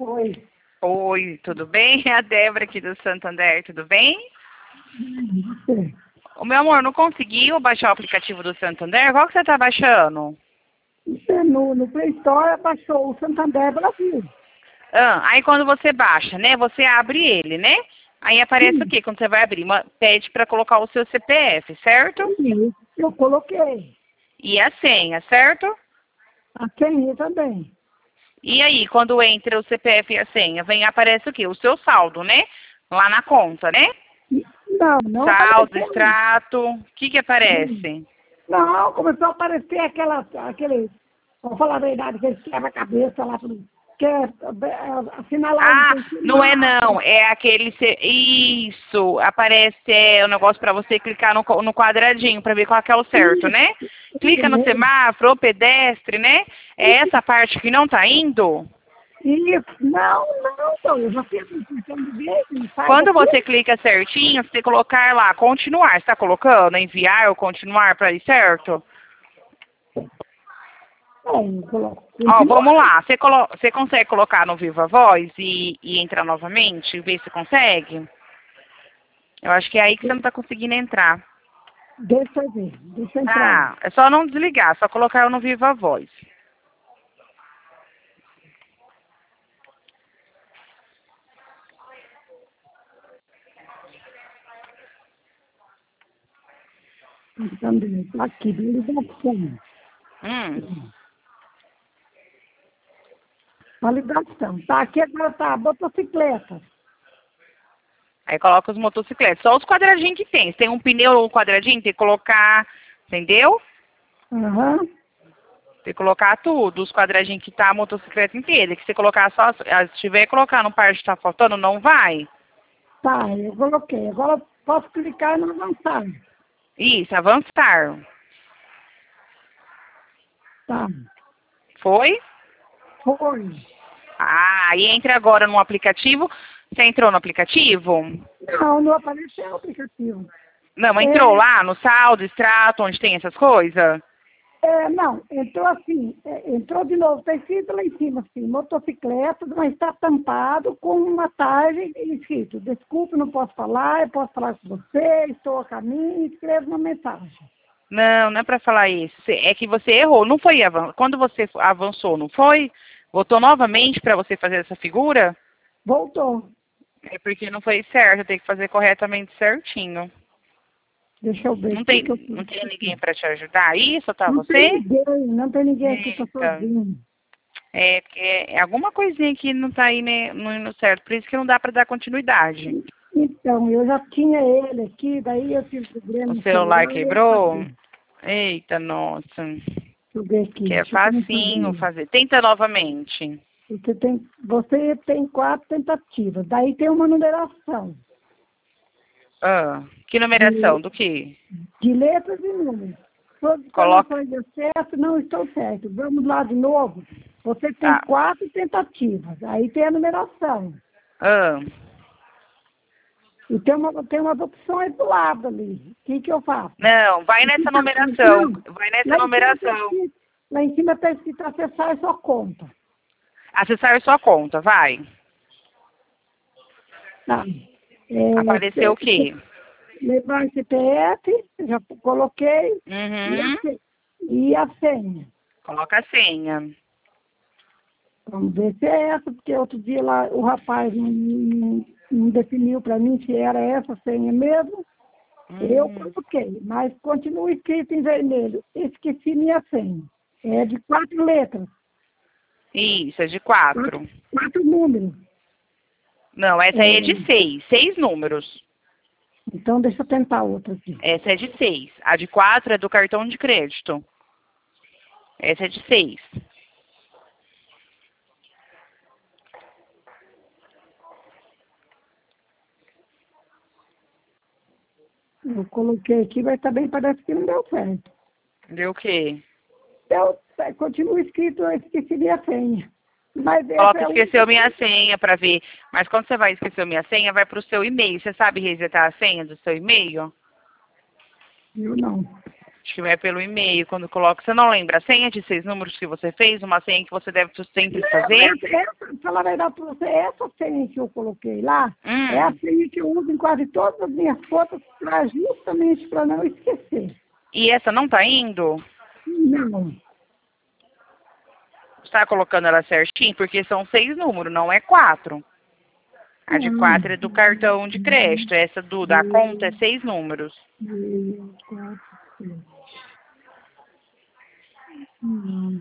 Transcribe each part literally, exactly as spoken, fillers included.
Oi. Oi, tudo bem? É a Débora aqui do Santander, tudo bem? Sim. O meu amor, não conseguiu baixar o aplicativo do Santander? Qual que você tá baixando? Você no, no Play Store baixou o Santander Brasil. Ah, aí quando você baixa, né? Você abre ele, né? Aí aparece o Sim. quê? Quando você vai abrir, uma- pede para colocar o seu C P F, certo? Sim, eu coloquei. E a senha, certo? A senha também. E aí, quando entra o C P F e a senha, vem aparece o quê? O seu saldo, né? Lá na conta, né? Não, não Saldo, apareceu. extrato, o que que aparece? Não, começou a aparecer aquela, aquele, vou falar a verdade, aquele quebra-cabeça lá, tudo, que é, é, assinalar um Ah, tem que não é lá. não, é aquele, ce- isso, aparece é, o negócio para você clicar no, co- no quadradinho para ver qual que é o certo, né? Clica no semáforo, ou pedestre, né? É essa parte que não tá indo. Isso, não, não, então, eu já fiz uma função de vez, ele sai Quando daqui. você clica certinho, você tem que colocar lá, continuar, você tá colocando, enviar ou continuar para ir certo? É, eu coloco, Ó, continua. vamos lá, você, colo você consegue colocar no Viva Voz e, e entrar novamente, ver se consegue? Eu acho que é aí que você não tá conseguindo entrar. Deixa eu ver, deixa eu entrar lá. Tá, é só não desligar, só colocar eu no Viva Voz. Então, beleza, aqui, validação. Hum. Validação. Tá, aqui agora tá, motocicleta. Aí coloca os motocicletas, só os quadradinhos que tem. Se tem um pneu ou um quadradinho, tem que colocar, entendeu? Aham. Tem que colocar tudo, os quadradinhos que tá a motocicleta inteira. Que se colocar só, se tiver que colocar no par que tá faltando, não vai. Tá, eu coloquei. Agora eu posso clicar no avançar. Isso, avançar. Tá. Foi? Foi. Ah, aí entra agora no aplicativo. Você entrou no aplicativo? Não, não apareceu o aplicativo. Não, entrou É, lá no saldo, extrato, onde tem essas coisas? é, não, entrou assim, é, entrou de novo, está escrito lá em cima, assim, motocicleta, mas está tampado com uma tarja escrito, desculpe, não posso falar, eu posso falar com você, estou a caminho, escreva uma mensagem. Não, não é para falar isso. Cê- É que você errou, não foi avan- quando você avançou, não foi? Voltou novamente para você fazer essa figura? Voltou. É porque não foi certo, tem que fazer corretamente certinho. Deixa eu ver Não o que, tem, que eu não fiz tem ninguém aqui. para te ajudar aí, só tá Não tem você? ninguém, não tem ninguém aqui, estou Eita, sozinho. é, porque é alguma coisinha que não tá aí, né, não indo certo, por isso que não dá para dar continuidade. Então, eu já tinha ele aqui, daí eu tive problema O no celular celular e eu quebrou? apaguei. Eita, nossa. Deixa eu ver aqui, Que é deixa eu começar de facinho novo. fazer. Tenta novamente. Você tem, você tem quatro tentativas, daí tem uma numeração Ah, que numeração? de, Do que? de letras e números. Suas Coloca. informações de acesso não estão certas. Vamos lá de novo. Você tem Tá. quatro tentativas, aí tem a numeração. Ah, E tem, uma, tem umas opções do lado ali. O que, que eu faço? não, vai Aqui nessa tá, numeração. não, Vai nessa lá em cima está numeração. escrito, lá em cima tá escrito acessar sua conta. Acessar sua conta, vai. Tá. É, Apareceu o te- quê? te- levar C P F, já coloquei, e a, Uhum. se- e a senha. Coloca a senha. Vamos ver se é essa, porque outro dia lá o rapaz não, não, não definiu para mim se era essa senha mesmo. Eu Hum. coloquei, mas continua escrito em vermelho. Esqueci minha senha. É de quatro letras, Isso, é de quatro, quatro. quatro números. Não, essa aí é É, de seis. Seis números. então deixa eu tentar outra aqui. Essa é de seis. A de quatro é do cartão de crédito. Essa é de seis. Eu coloquei aqui, mas também parece que não deu certo. Deu o quê? Deu, continua escrito, eu esqueci minha senha. Mas essa Coloca é a única esqueceu minha coisa. senha para ver. Mas quando você vai esquecer minha senha, vai para o seu e-mail. Você sabe resetar a senha do seu e-mail? Eu não. Acho que vai pelo e-mail, quando coloca. Você não lembra a senha de seis números que você fez? Uma senha que você deve sempre fazer? Essa, essa, falar a verdade para você, essa senha que eu coloquei lá, Hum. é a senha que eu uso em quase todas as minhas fotos, pra, justamente para não esquecer. E essa não tá indo? Não. Está colocando ela certinho? Porque são seis números, não é quatro. A de quatro é do cartão de crédito. Essa do da conta é seis números. Hum.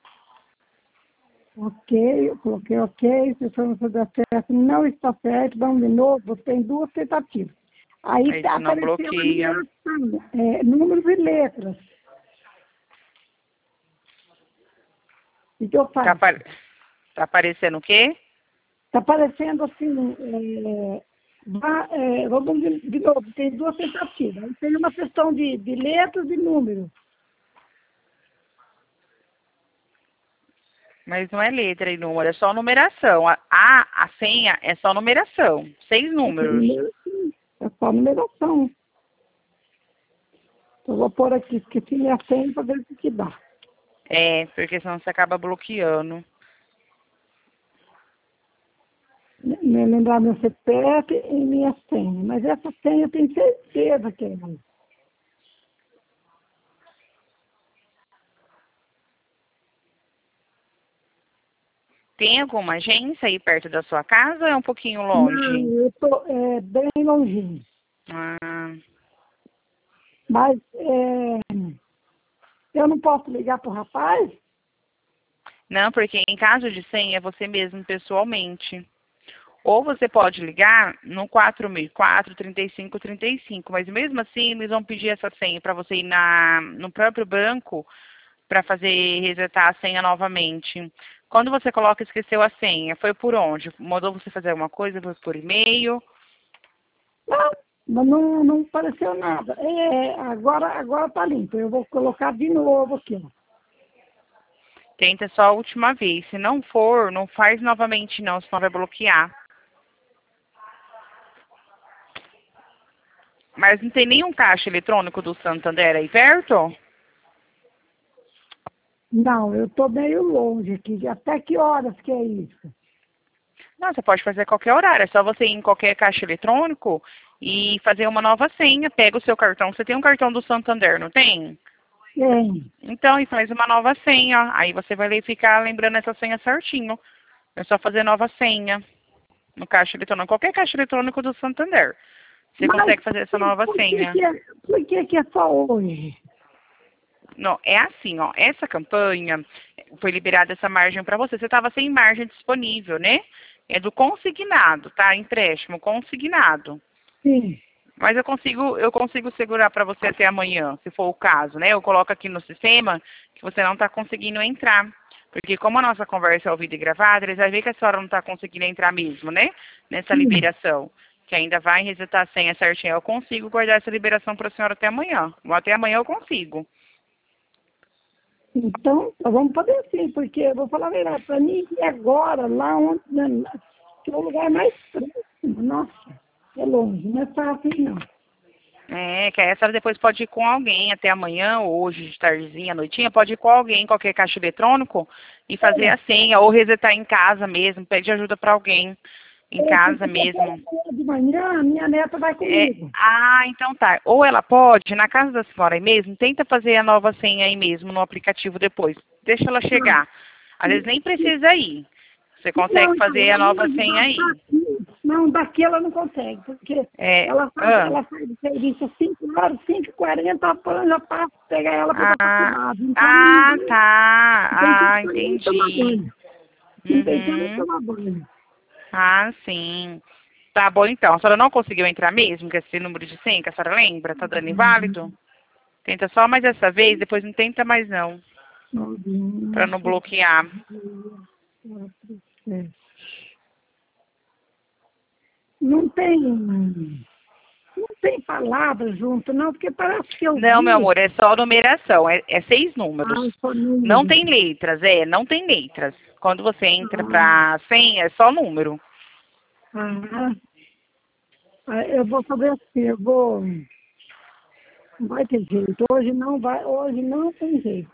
Ok, eu coloquei ok, se for não der certo, não está certo, vamos de novo, tem duas tentativas. Aí Aí tá, isso não apareceu bloqueia. a numeração, é, números e letras. O que eu Tá, faço? apare... tá aparecendo o quê? Está aparecendo assim, é, vá, é, vamos de, de novo, tem duas tentativas. Aí tem uma questão de, de letras e números. Mas não é letra e número, é só numeração. A, a, a senha é só numeração. Seis números. É só numeração. Eu vou pôr aqui, esqueci minha senha para ver o que dá. É, porque senão você acaba bloqueando. Me lembrar meu C P F e minha senha. Mas essa senha eu tenho certeza que é ela. Tem alguma agência aí perto da sua casa ou é um pouquinho longe? Não, eu estou é, bem longinho. Ah, Mas é, eu não posso ligar para o rapaz? não, porque em caso de senha é você mesmo pessoalmente. Ou você pode ligar no quatro seis quatro, três cinco três cinco, mas mesmo assim eles vão pedir essa senha para você ir na, no próprio banco para fazer resetar a senha novamente. Quando você coloca esqueceu a senha, foi por onde? Mandou você fazer alguma coisa? Foi por e-mail? Não, mas não, não apareceu nada. É, agora agora está limpo. Eu vou colocar de novo aqui. Ó. Tenta só a última vez. Se não for, não faz novamente não, senão vai bloquear. Mas não tem nenhum caixa eletrônico do Santander aí perto? Não, eu estou meio longe aqui. Até que horas que é isso? Não, você pode fazer a qualquer horário. É só você ir em qualquer caixa eletrônico e fazer uma nova senha. Pega o seu cartão. Você tem um cartão do Santander, não tem? Tem. Então, e faz uma nova senha. Aí você vai ficar lembrando essa senha certinho. É só fazer nova senha no caixa eletrônico. Qualquer caixa eletrônico do Santander. Você Mas consegue fazer essa nova por que, senha. que, é, por que, que é só hoje? Não, é assim, ó. Essa campanha foi liberada essa margem para você. Você estava sem margem disponível, né? É do consignado, tá? Empréstimo consignado. Sim. Mas eu consigo, eu consigo segurar para você até amanhã, se for o caso, né? Eu coloco aqui no sistema que você não está conseguindo entrar. Porque como a nossa conversa é ouvida e gravada, eles vão ver que a senhora não está conseguindo entrar mesmo, né? Nessa Sim. liberação. Que ainda vai resetar a senha certinha. Eu consigo guardar essa liberação para a senhora até amanhã. Até amanhã eu consigo. Então, nós vamos fazer sim, porque eu vou falar a verdade, para mim, e agora, lá onde, né, que é o lugar mais próximo, nossa, é longe, não é fácil não. É, que aí a senhora depois pode ir com alguém até amanhã, ou hoje de tardezinha, noitinha, pode ir com alguém, qualquer caixa eletrônico, e fazer É. a senha, ou resetar em casa mesmo, pede ajuda para alguém em É, casa porque mesmo. de manhã, minha neta vai É, comigo. ah, então tá. Ou ela pode, na casa da senhora aí mesmo, tenta fazer a nova senha aí mesmo no aplicativo depois. Deixa ela chegar. Às vezes nem precisa ir. Você consegue Não, então, fazer a ela nova não, senha aí. daqui, não, daqui ela não consegue, porque É, ela sai, ah, ela sai do serviço às cinco horas, cinco e quarenta, a Pan já passa pegar ela para ir para a ah, faculdade. Então, ah, não tá. tem Ah, que nem tomar entendi. banho. Não tem que nem Uhum. tomar banho. Ah, sim. Tá bom então. A senhora não conseguiu entrar mesmo com esse número de senha que a senhora lembra? Tá dando inválido? Tenta só mais essa vez, depois não tenta mais não. Pra não bloquear. Não tem, não tem palavra junto, não, porque parece que eu Não, meu vi. amor, é só numeração. É, é seis números. Ah, só Não número. tem letras, é, não tem letras. Quando você entra Ah, pra senha, é só número. ah, ah, eu vou fazer assim, eu vou, Não vai ter jeito. Hoje não vai, hoje não tem jeito.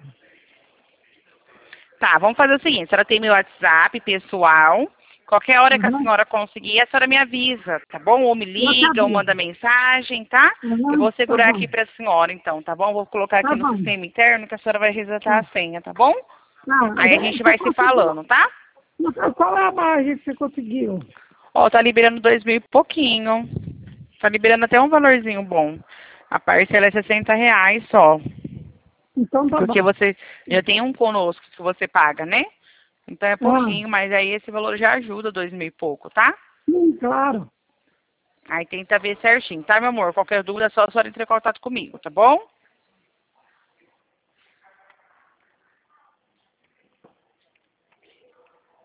Tá, vamos fazer o seguinte, a senhora tem meu WhatsApp pessoal. Qualquer hora que a Uhum. senhora conseguir, a senhora me avisa, tá bom? Ou me liga, ou manda mensagem, tá? Uhum, Eu vou segurar tá aqui para a senhora, então, tá bom? Vou colocar aqui Tá no bom. sistema interno que a senhora vai resetar a senha, tá bom? Tá, Aí a já- gente você vai se conseguiu? falando, tá? Qual é a margem que você conseguiu? Ó, tá liberando dois mil e pouquinho. Tá liberando até um valorzinho bom. A parcela é sessenta reais só. Então tá Porque bom. você já tem um conosco que você paga, né? Então é Ah, pouquinho, mas aí esse valor já ajuda, dois mil e pouco, tá? sim, claro. Aí tenta ver certinho, tá, meu amor? Qualquer dúvida é só a senhora entrar em contato comigo, tá bom?